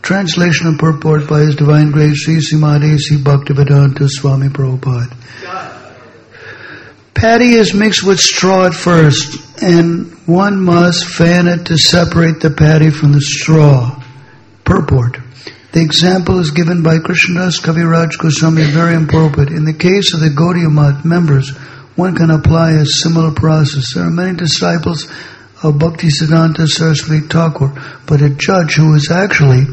Translation and purport by His Divine Grace Sri Srimati C. Bhaktivedanta Swami Prabhupada. Paddy is mixed with straw at first, and one must fan it to separate the paddy from the straw. Purport. The example is given by Krishnadas Kaviraj Goswami, very appropriate. In the case of the Gaudiya Math members, one can apply a similar process. There are many disciples of Bhaktisiddhanta Saraswati Thakur, but a judge who is actually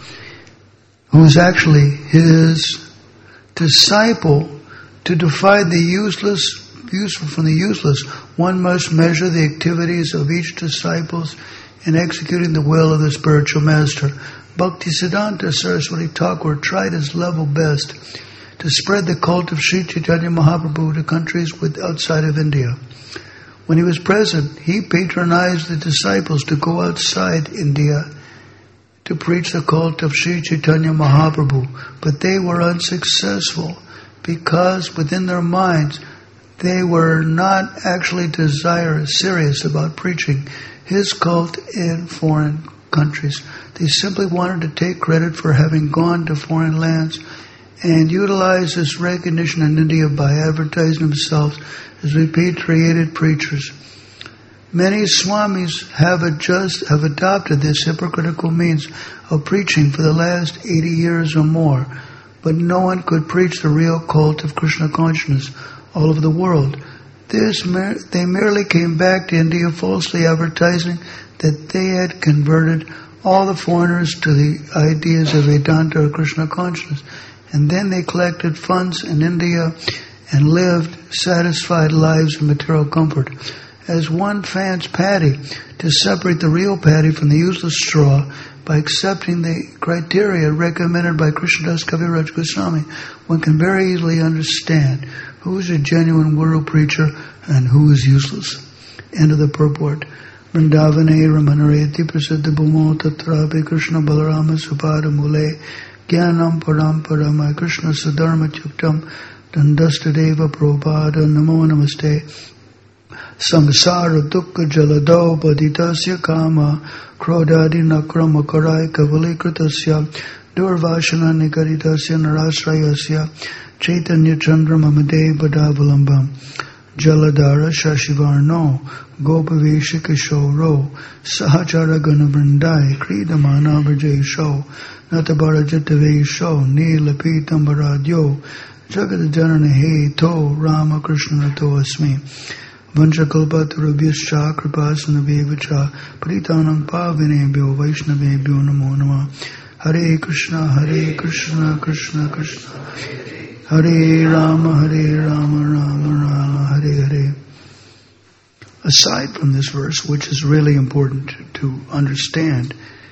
his disciple, to divide the useful from the useless, one must measure the activities of each disciple in executing the will of the spiritual master. Bhaktisiddhanta Saraswati Thakur tried his level best to spread the cult of Sri Chaitanya Mahaprabhu to countries outside of India. When he was present, he patronized the disciples to go outside India to preach the cult of Sri Chaitanya Mahaprabhu, but they were unsuccessful because within their minds they were not actually serious about preaching his cult in foreign countries. They simply wanted to take credit for having gone to foreign lands and utilize this recognition in India by advertising themselves as repatriated preachers. Many swamis have adopted this hypocritical means of preaching for the last 80 years or more, but no one could preach the real cult of Krishna consciousness all over the world. They merely came back to India falsely advertising that they had converted all the foreigners to the ideas of Vedanta or Krishna consciousness, and then they collected funds in India and lived satisfied lives of material comfort. As one fans paddy to separate the real paddy from the useless straw by accepting the criteria recommended by Krishnadas Kaviraj Goswami, one can very easily understand who is a genuine guru preacher and who is useless. End of the purport. Vrindavane Ramanareti Prasiddha Bhumo Tatrapi Krishna Balarama Supada Mule Jnanam Paramparama Krishna Sadharma Chaktam Dandastadeva Prabhupada Namo Namaste. Samsara Dukkha Jalado Paditasya Kama Krodadi Nakrama Karai Kavali Durvashana Nikaritasya Narasrayasya Chaitanya Chandra Mamade Badavalambam Jaladara Shashivarno Gopavesha Kishoro Sahachara Ganavrindai Kridamana Vrjesho Natabara Jatavesho Nilapitambaradyo Jagadjanana He To Rama Krishna To Asmi Vanchakalpatarabhyascha Kripasanabhyevacha Paritanam Pavinebhyo Vaishnavebhyo Namo Namah. Hare Krishna Krishna Krishna Hare Rama Rama Rama Hare Hare. Aside from this verse, which is really important to understand,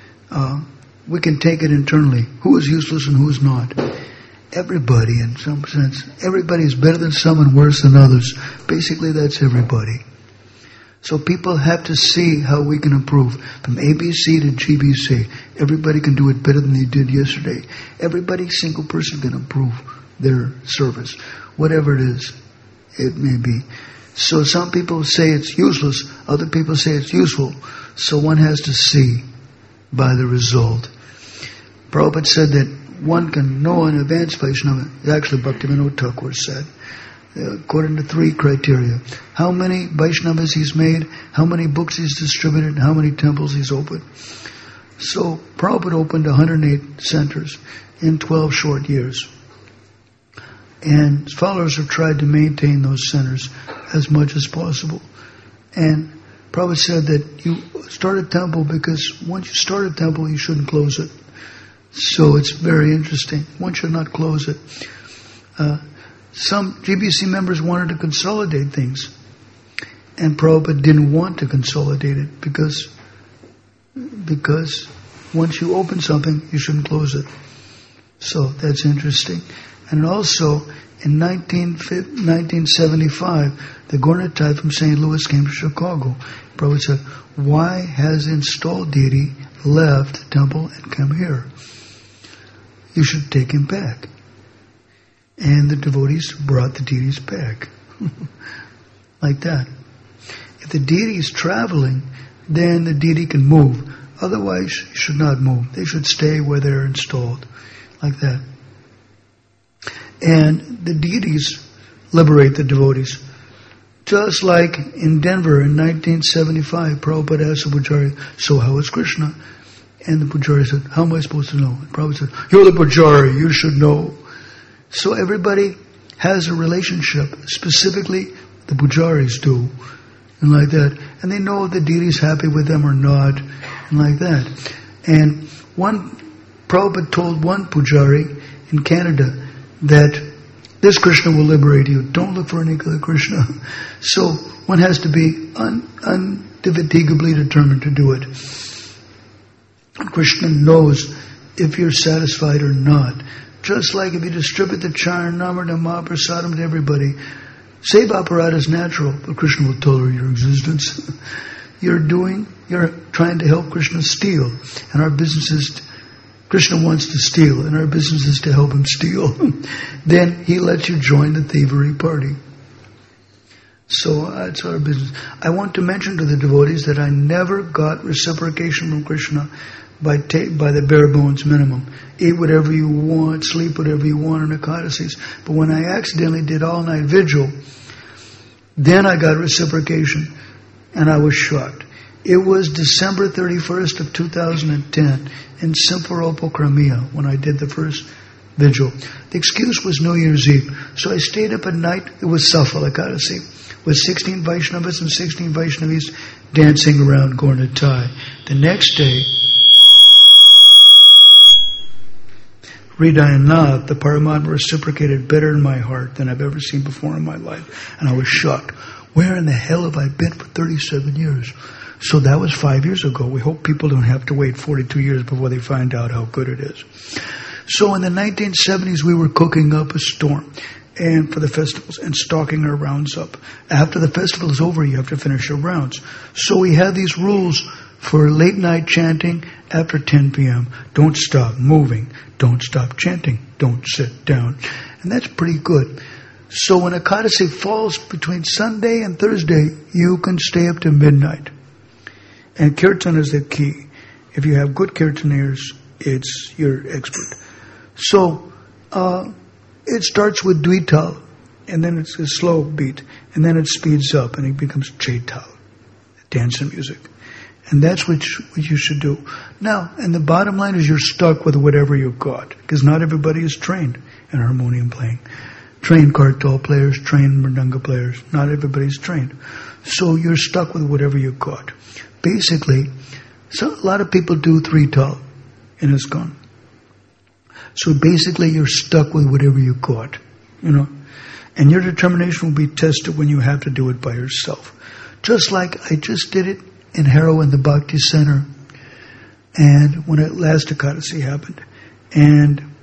we can take it internally. Who is useless and who is not? Everybody, in some sense. Everybody is better than some and worse than others. Basically, that's everybody. So people have to see how we can improve. From ABC to GBC, everybody can do it better than they did yesterday. Every single person can improve their service, whatever it may be. So some people say it's useless, other people say it's useful. So one has to see by the result. Prabhupada said that one can know an advanced Vaishnava. Actually, Bhaktivinoda Thakur said, according to 3 criteria: how many Vaishnavas he's made, how many books he's distributed, and how many temples he's opened. So Prabhupada opened 108 centers in 12 short years. And followers have tried to maintain those centers as much as possible. And Prabhupada said that you start a temple because once you start a temple, you shouldn't close it. So it's very interesting. One should not close it. Some GBC members wanted to consolidate things, and Prabhupada didn't want to consolidate it because once you open something, you shouldn't close it. So that's interesting. And also, in 1975, the Gornitai from St. Louis came to Chicago. Prabhupada said, why has installed deity left the temple and come here? You should take him back. And the devotees brought the deities back. Like that. If the deity is traveling, then the deity can move. Otherwise, you should not move. They should stay where they're installed, like that. And the deities liberate the devotees. Just like in Denver in 1975, Prabhupada asked the Pujari, so how is Krishna? And the Pujari said, how am I supposed to know? And Prabhupada said, you're the Pujari, you should know. So everybody has a relationship, specifically the Pujaris do, and like that. And they know if the deity is happy with them or not, and like that. And Prabhupada told one Pujari in Canada that this Krishna will liberate you. Don't look for any other Krishna. So one has to be indefatigably determined to do it. And Krishna knows if you're satisfied or not. Just like if you distribute the Charanamrita Mahaprasadam to everybody, Seva Aparada is natural, but Krishna will tolerate your existence. You're trying to help Krishna steal, and our business is Krishna wants to steal, and our business is to help him steal. Then he lets you join the thievery party. So that's our business. I want to mention to the devotees that I never got reciprocation from Krishna by the bare bones minimum. Eat whatever you want, sleep whatever you want on Ekadasis. But when I accidentally did all-night vigil, then I got reciprocation, and I was shocked. It was December 31st of 2010 in Simferopol, Crimea, when I did the first vigil. The excuse was New Year's Eve. So I stayed up at night. It was Safal Ekadasi, with 16 Vaishnavas and 16 Vaishnavis dancing around Gornatai. The next day, Hridayanath, the Paramatma, reciprocated better in my heart than I've ever seen before in my life. And I was shocked. Where in the hell have I been for 37 years? So that was 5 years ago. We hope people don't have to wait 42 years before they find out how good it is. So in the 1970s, we were cooking up a storm and for the festivals and stocking our rounds up. After the festival is over, you have to finish your rounds. So we had these rules for late night chanting after 10 p.m. Don't stop moving. Don't stop chanting. Don't sit down. And that's pretty good. So when Ekadasi falls between Sunday and Thursday, you can stay up to midnight. And kirtan is the key. If you have good kirtaneers, you're expert. So it starts with Dvital, and then it's a slow beat, and then it speeds up, and it becomes Chaital, dance and music. And that's what you should do. Now, and the bottom line is you're stuck with whatever you got, because not everybody is trained in harmonium playing. Trained kartal players, trained mridanga players, not everybody's trained. So you're stuck with whatever you got. Basically, a lot of people do 3-tal in ISKCON. So basically you're stuck with whatever you got, And your determination will be tested when you have to do it by yourself. Just like I just did it in Harrow in the Bhakti Center, and when last Ekadasi happened. And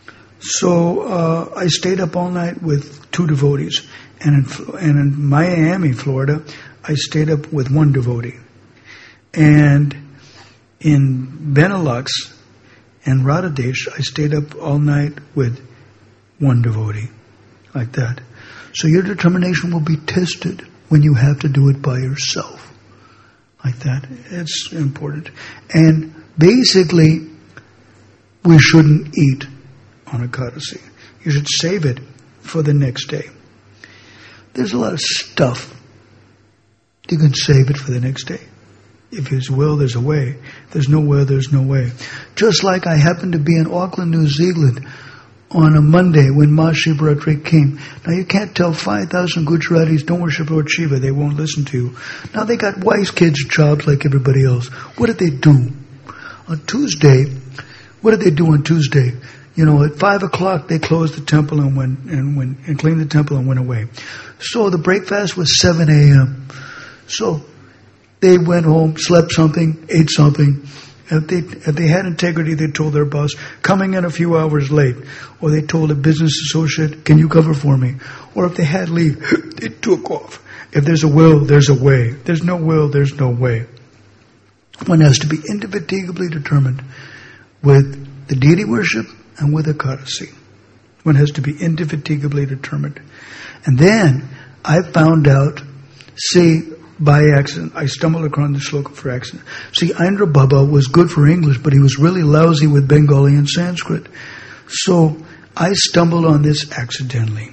so I stayed up all night with 2 devotees. And in Miami, Florida, I stayed up with 1 devotee. And in Benelux and Radhadesh, I stayed up all night with 1 devotee, like that. So your determination will be tested when you have to do it by yourself, like that. It's important. And basically, we shouldn't eat on Ekadasi. You should save it for the next day. There's a lot of stuff. You can save it for the next day. If there's will, there's a way. If there's no will, there's no way. Just like I happened to be in Auckland, New Zealand on a Monday when Mahashivratri came. Now you can't tell 5,000 Gujaratis don't worship Lord Shiva. They won't listen to you. Now they got wise kids jobs like everybody else. What did they do? On Tuesday, what did they do on Tuesday? At 5 o'clock they closed the temple and cleaned the temple and went away. So the breakfast was 7 a.m. So they went home, slept something, ate something. If they had integrity, they told their boss, coming in a few hours late. Or they told a business associate, can you cover for me? Or if they had leave, they took off. If there's a will, there's a way. If there's no will, there's no way. One has to be indefatigably determined with the deity worship and with Ekadasi. One has to be indefatigably determined. And then I found out, by accident. I stumbled across the shloka for accident. See, Indra Baba was good for English, but he was really lousy with Bengali and Sanskrit. So I stumbled on this accidentally.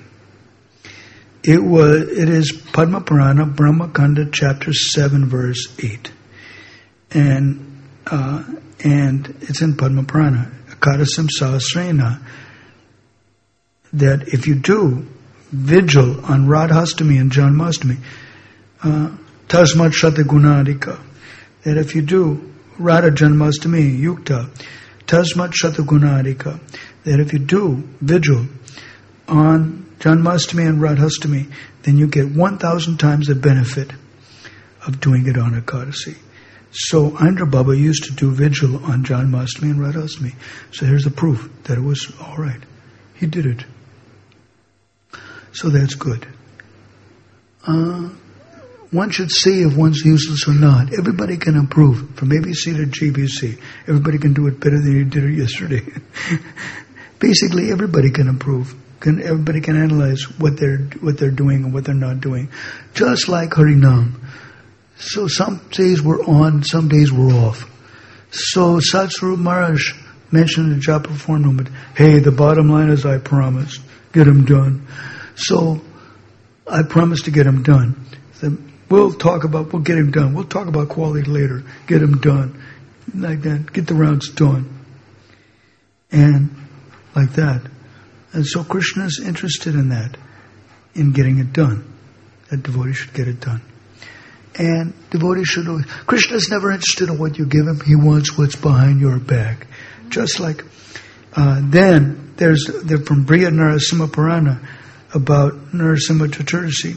It is Padma Purana, Brahma Kanda, chapter 7, verse 8. And it's in Padma Purana, Akadasam Sahasrena, that if you do vigil on Radhastami and Janmashtami, Tasmat Shata Gunadika, that if you do Radha Janmashtami Yukta, Tasmat Shata Gunadika, that if you do vigil on Janmashtami and Radhastami, then you get 1,000 times the benefit of doing it on Ekadasi. So Indra Baba used to do vigil on Janmashtami and Radhastami. So here's the proof that it was all right. He did it. So that's good. One should see if one's useless or not. Everybody can improve from ABC to GBC. Everybody can do it better than you did it yesterday. Basically, everybody can improve. Everybody can analyze what they're doing and what they're not doing. Just like Harinam. So some days we're on, some days we're off. So Satsvarup Maharaj mentioned in the Japa Form moment, hey, the bottom line is I promised. Get them done. So I promised to get them done. We'll get him done. We'll talk about quality later. Get him done. Like that. Get the rounds done. And like that. And so Krishna is interested in that, in getting it done. That devotee should get it done. And devotee should always... Krishna is never interested in what you give him. He wants what's behind your back. Just like... then there's from Briya Narasimha Purana about Narasimha Chaturdashi.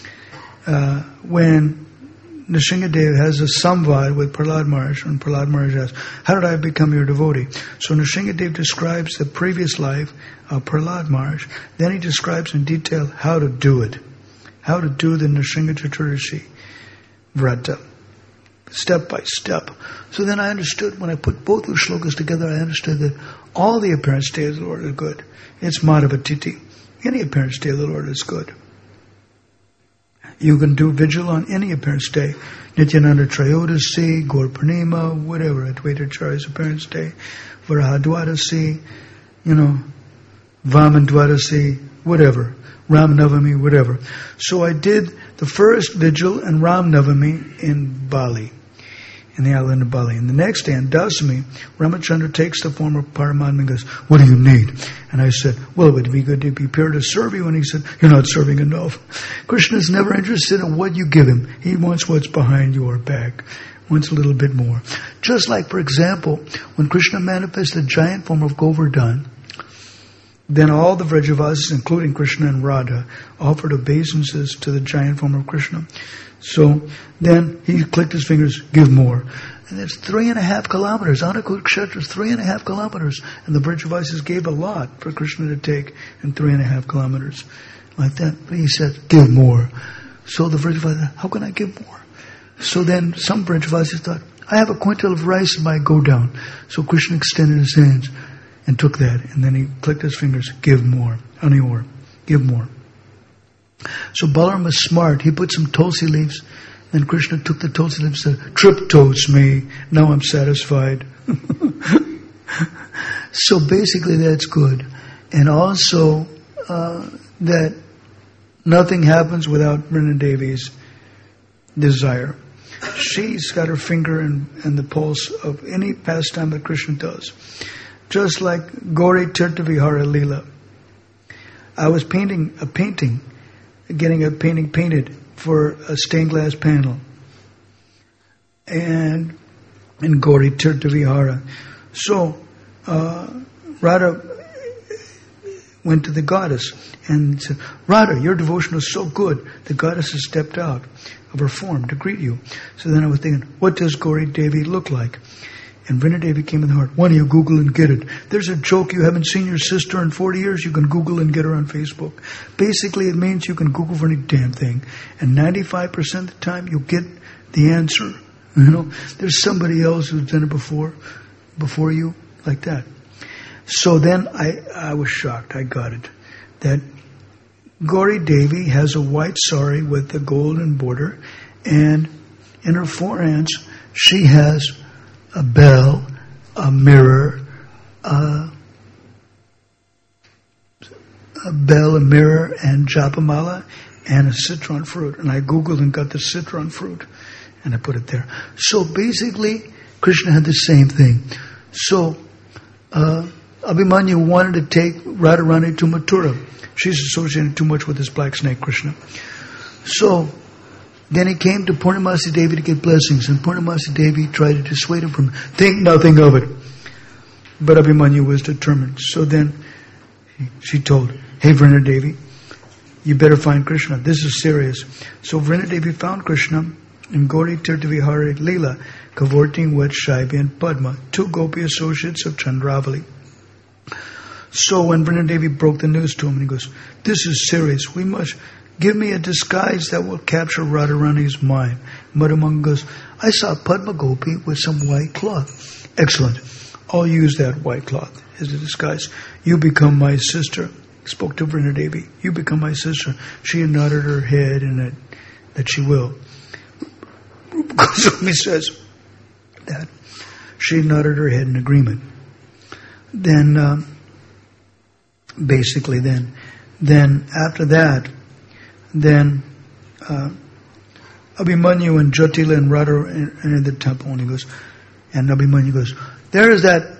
When Nrsimhadev has a samvad with Prahlad Maharaj, and Prahlad Maharaj asks, how did I become your devotee? So Nrsimhadev describes the previous life of Prahlad Maharaj. Then he describes in detail how to do it. How to do the Nrsimha Chaturdashi Vrata. Step by step. So then I understood, when I put both the shlokas together, I understood that all the appearance day of the Lord is good. It's Madhavatiti. Any appearance day of the Lord is good. You can do vigil on any appearance day. Nityananda Trayodasi, Gaur Purnima, whatever, Advaitacharya's appearance day, Varahadwadasi, Vaman Dwadasi, whatever, Ram Navami, whatever. So I did the first vigil and Ram Navami in Bali, in the island of Bali. And the next day, on Dasami, Ramachandra takes the form of Paramatma and goes, what do you need? And I said, well, it would be good to be prepared to serve you. And he said, you're not serving enough. Krishna is never interested in what you give him. He wants what's behind your back. Wants a little bit more. Just like, for example, when Krishna manifested the giant form of Govardhan, then all the Vrajavasis, including Krishna and Radha, offered obeisances to the giant form of Krishna. So then he clicked his fingers, give more. And it's 3.5 kilometers. Anakut Kshetra is 3.5 kilometers. And the Vrajavasis gave a lot for Krishna to take in 3.5 kilometers. Like that. But he said, give more. So the Vrajavasis said, how can I give more? So then some Vrajavasis thought, I have a quintal of rice in my go down. So Krishna extended his hands and took that. And then he clicked his fingers, give more. Anior, give more. So Balaram is smart. He put some tulsi leaves. Then Krishna took the tulsi leaves and said, triptos me. Now I'm satisfied. So basically that's good. And also that nothing happens without Vrindadevi's desire. She's got her finger in the pulse of any pastime that Krishna does. Just like Gauri Tirtha Vihara Leela. I was getting a painting painted for a stained glass panel. And in Gauri Tirtha Vihara. So Radha went to the goddess and said, Radha, your devotion was so good. The goddess has stepped out of her form to greet you. So then I was thinking, what does Gauri Devi look like? And Vrindadevi came in the heart. Why don't you Google and get it? There's a joke, you haven't seen your sister in 40 years, you can Google and get her on Facebook. Basically, it means you can Google for any damn thing. And 95% of the time, you'll get the answer. There's somebody else who's done it before you, like that. So then I was shocked. I got it. That Gauri Devi has a white sari with a golden border, And in her forehands, she has a bell, a mirror, a mirror, and japamala, and a citron fruit. And I Googled and got the citron fruit, and I put it there. So basically, Krishna had the same thing. So Abhimanyu wanted to take Radharani to Mathura. She's associated too much with this black snake, Krishna. So then he came to Purnamasi Devi to get blessings, and Purnamasi Devi tried to dissuade him from think nothing of it. But Abhimanyu was determined. So then she told, hey Vrina Devi, you better find Krishna. This is serious. So Vrina Devi found Krishna in Gauri Tirthavihara Leela, cavorting with Shaibi and Padma, two gopi associates of Chandravali. So when Vrina Devi broke the news to him, he goes, this is serious. We must give me a disguise that will capture Radharani's mind. Madhumanga goes, I saw Padma Gopi with some white cloth. Excellent. I'll use that white cloth as a disguise. You become my sister. Spoke to Vrina Devi. You become my sister. She nodded her head and that she will. Goswami says that she nodded her head in agreement. Then, basically, then after that, Abhimanyu and Jyotila and Radha entered the temple, and Abhimanyu goes, there is that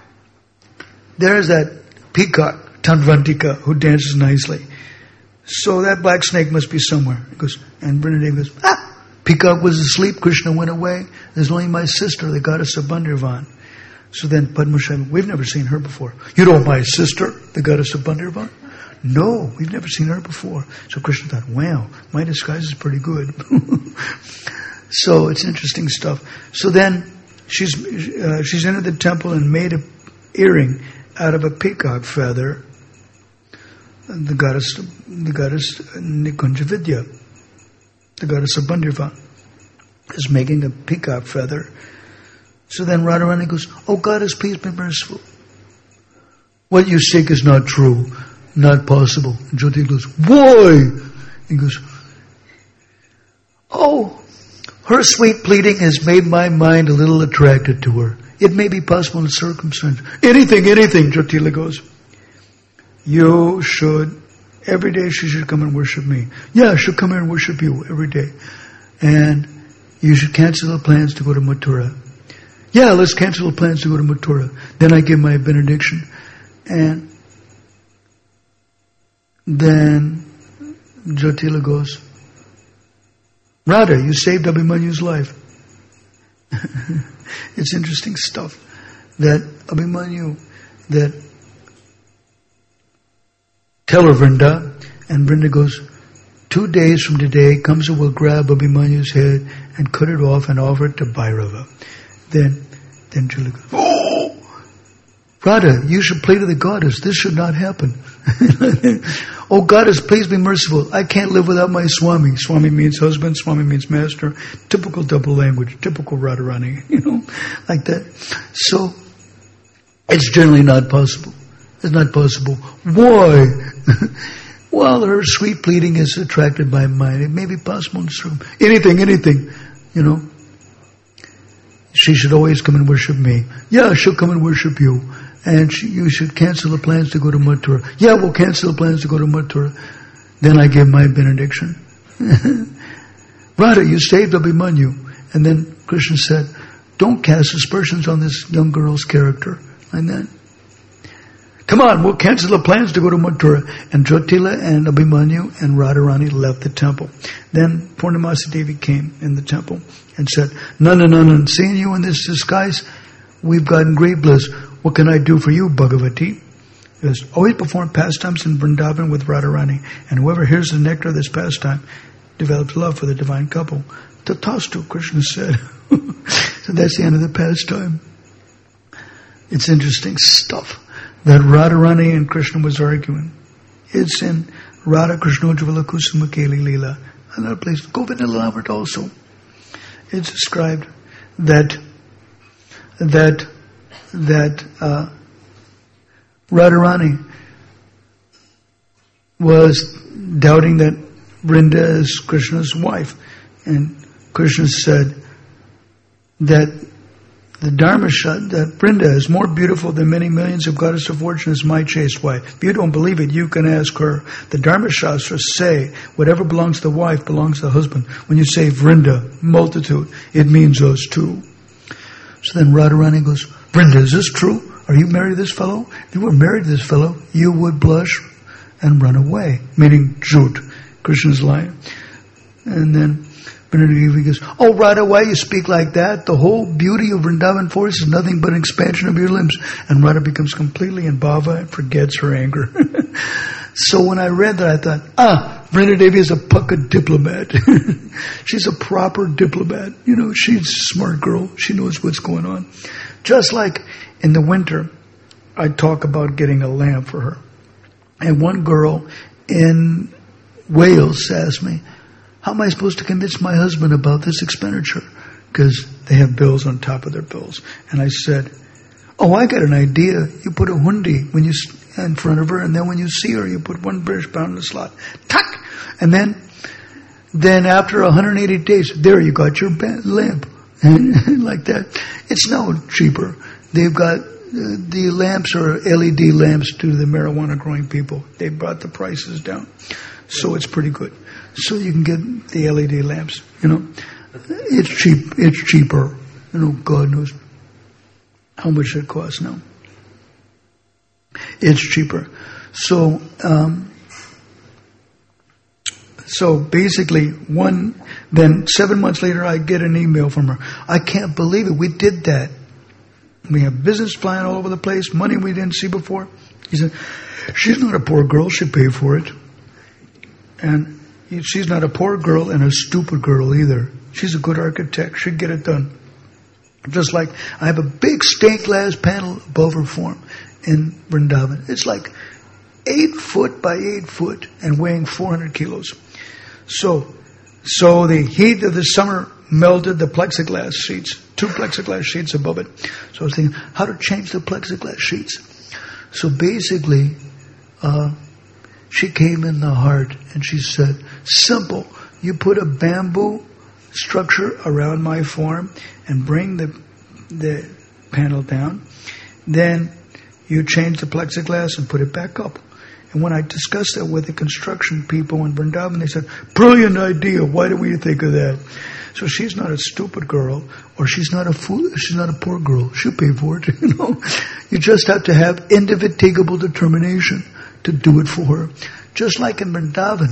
peacock, Tandvantika, who dances nicely. So that black snake must be somewhere. He goes, and Vrina Devi goes, peacock was asleep, Krishna went away. There's only my sister, the goddess of Bandirvan. So then Padma Shaiva, we've never seen her before. You know my sister, the goddess of Bandirvan? No, we've never seen her before. So Krishna thought, wow, my disguise is pretty good. So it's interesting stuff. So then she's entered the temple and made an earring out of a peacock feather. The goddess Nikunja Vidya, the goddess of Bandirvan, is making a peacock feather. So then Radharani goes, oh goddess, please be merciful. What you seek is not true, not possible. And Jyoti goes, why? He goes, oh, her sweet pleading has made my mind a little attracted to her. It may be possible in circumstances. Anything, Jyotila goes. You should, every day she should come and worship me. Yeah, she'll come here and worship you every day. And you should cancel the plans to go to Mathura. Yeah, let's cancel the plans to go to Mathura. Then I give my benediction. And then Jyotila goes, Radha, you saved Abhimanyu's life. It's interesting stuff that Abhimanyu, that tell her Vrinda, and Vrinda goes, 2 days from today, Kamsa will grab Abhimanyu's head and cut it off and offer it to Bhairava. Then Julia goes, oh, Radha, you should play to the goddess. This should not happen. Oh goddess, please be merciful. I can't live without my Swami. Swami means husband, Swami means master. Typical double language, typical Radharani, like that. So, it's generally not possible. It's not possible. Why? Well, her sweet pleading is attracted by mind. It may be possible in certain, anything, She should always come and worship me. Yeah, she'll come and worship you. And you should cancel the plans to go to Mathura. Yeah, we'll cancel the plans to go to Mathura. Then I give my benediction. Radha, you saved Abhimanyu. And then Krishna said, don't cast aspersions on this young girl's character. And then, come on, we'll cancel the plans to go to Mathura. And Jyotila and Abhimanyu and Radharani left the temple. Then Purnamasi Devi came in the temple and said, Nanda, seeing you in this disguise, we've gotten great bliss. What can I do for you, Bhagavati? He goes, always perform pastimes in Vrindavan with Radharani, and whoever hears the nectar of this pastime develops love for the divine couple. Tathastu, Krishna said. So that's the end of the pastime. It's interesting stuff that Radharani and Krishna was arguing. It's in Radha Krishnojvala Kusumakeli Leela. Another place, Govinda Lavart also. It's described that Radharani was doubting that Vrinda is Krishna's wife, and Krishna said that the Dharmashat, that Vrinda is more beautiful than many millions of goddess of fortune is my chaste wife. If you don't believe it, you can ask her. The Dharmashastras say whatever belongs to the wife belongs to the husband. When you say Vrinda, multitude, it means us too. So then Radharani goes, Vrinda, is this true? Are you married to this fellow? If you were married to this fellow, you would blush and run away. Meaning Jut, Krishna's line. And then Vrindadevi goes, oh Radha, why you speak like that? The whole beauty of Vrindavan forest is nothing but an expansion of your limbs. And Radha becomes completely in bhava and forgets her anger. So when I read that, I thought, Vrindadevi is a pucka diplomat. She's a proper diplomat. She's a smart girl. She knows what's going on. Just like in the winter, I talk about getting a lamp for her. And one girl in Wales asked me, how am I supposed to convince my husband about this expenditure? Because they have bills on top of their bills. And I said, oh, I got an idea. You put a hundi in front of her, and then when you see her, you put 1 British pound in the slot. Tuck! And then after 180 days, there you got your lamp. And like that. It's no cheaper. They've got, the lamps are LED lamps to the marijuana growing people. They brought the prices down. So it's pretty good. So you can get the LED lamps, It's cheap. It's cheaper. God knows how much it costs now. It's cheaper. So basically then 7 months later I get an email from her. I can't believe it. We did that. We have business flying all over the place, money we didn't see before. He said, she's not a poor girl, she paid for it. And she's not a poor girl and a stupid girl either. She's a good architect. She'd get it done. Just like I have a big stained glass panel above her form in Vrindavan. It's like 8 foot by 8 foot and weighing 400 kilos. So the heat of the summer melted the plexiglass sheets, 2 plexiglass sheets above it. So I was thinking, how to change the plexiglass sheets. So basically, she came in the heart and she said, simple, you put a bamboo structure around my form and bring the panel down. Then you change the plexiglass and put it back up. And when I discussed that with the construction people in Vrindavan, they said, brilliant idea, why did we think of that? So she's not a stupid girl, or she's not a fool, she's not a poor girl. She'll pay for it, You just have to have indefatigable determination to do it for her. Just like in Vrindavan,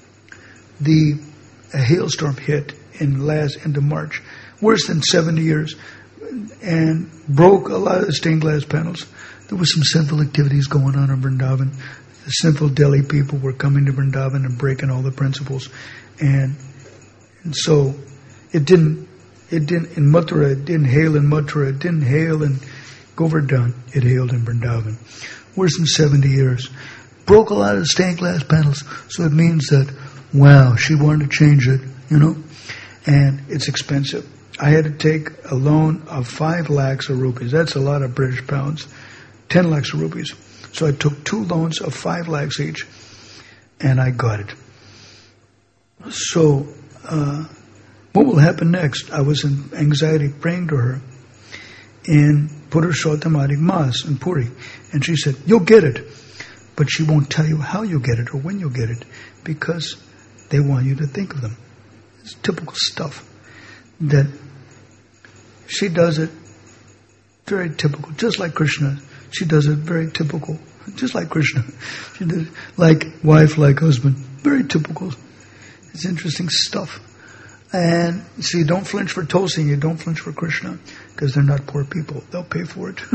a hailstorm hit in end of March, worse than 70 years, and broke a lot of the stained glass panels. There was some sinful activities going on in Vrindavan. The sinful Delhi people were coming to Vrindavan and breaking all the principles. And so it didn't in Mathura, it didn't hail in Mathura, it didn't hail in Govardhan, it hailed in Vrindavan. Worse than 70 years. Broke a lot of the stained glass panels. So it means that, wow, she wanted to change it, and it's expensive. I had to take a loan of 5 lakhs of rupees. That's a lot of British pounds. 10 lakhs of rupees. So I took 2 loans of 5 lakhs each, and I got it. So, what will happen next? I was in anxiety praying to her in Purushottamadi Mas in Puri, and she said, you'll get it. But she won't tell you how you'll get it or when you'll get it, because they want you to think of them. It's typical stuff that she does it very typical, just like Krishna. She does it very typical, just like Krishna. She did it like wife, like husband. Very typical. It's interesting stuff. And see, don't flinch for Tulsi, you don't flinch for Krishna, because they're not poor people. They'll pay for it.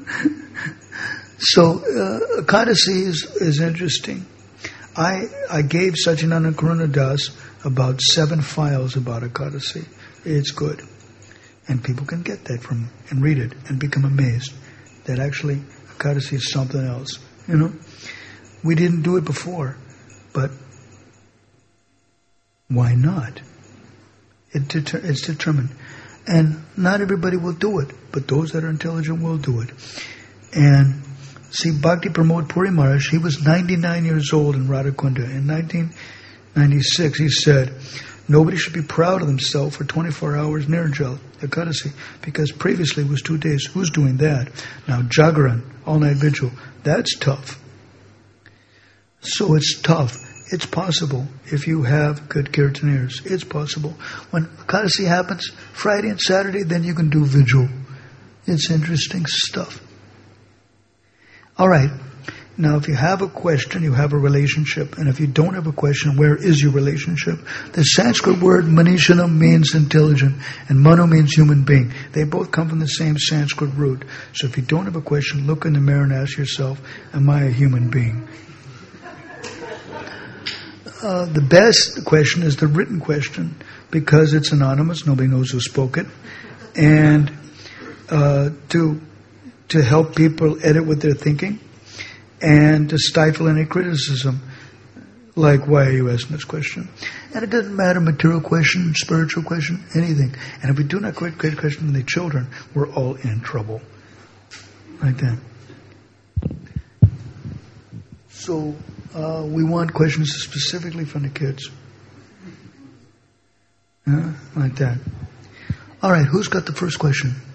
So, Ekadasi is interesting. I gave Satyananda Karuna Das about 7 files about Ekadasi. It's good. And people can get that from and read it and become amazed that actually Ekadasi is something else. We didn't do it before, but why not? It's determined. And not everybody will do it, but those that are intelligent will do it. And see, Bhakti Pramod Puri Maharaj, he was 99 years old in Radhakunda. In 1996, he said, Nobody should be proud of themselves for 24 hours Nirjal, Ekadasi, because previously it was 2 days. Who's doing that? Now Jagaran, all-night vigil, that's tough. So it's tough. It's possible if you have good kirtaneers. It's possible. When Ekadasi happens, Friday and Saturday, then you can do vigil. It's interesting stuff. All right. Now, if you have a question, you have a relationship. And if you don't have a question, where is your relationship? The Sanskrit word Manishanam means intelligent, and Mano means human being. They both come from the same Sanskrit root. So if you don't have a question, look in the mirror and ask yourself, am I a human being? The best question is the written question, because it's anonymous, nobody knows who spoke it. And to help people edit what they're thinking, and to stifle any criticism, like, why are you asking this question? And it doesn't matter, material question, spiritual question, anything. And if we do not create question in the children, we're all in trouble. Like that. So, we want questions specifically from the kids. Like that. All right, who's got the first question?